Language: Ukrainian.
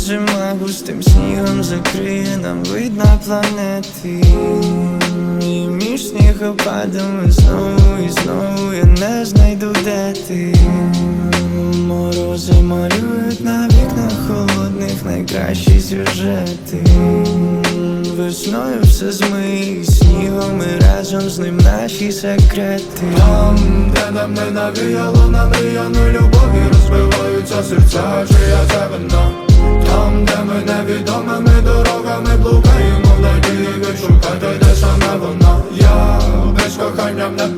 зима густим снігом закриє нам вид на планети. І між снігопадами знову і знову я не знайду, де ти. Морози малюють на вікнах холодних найкращі сюжети. Весною все змиє снігом і разом з ним наші секрети. Там, де нам не навіяло намріяну любов і розбиваються серця, чия це вина. Там, де ми невідомими дорогами блукаємо в надії відшукати, де саме вона. Я без кохання не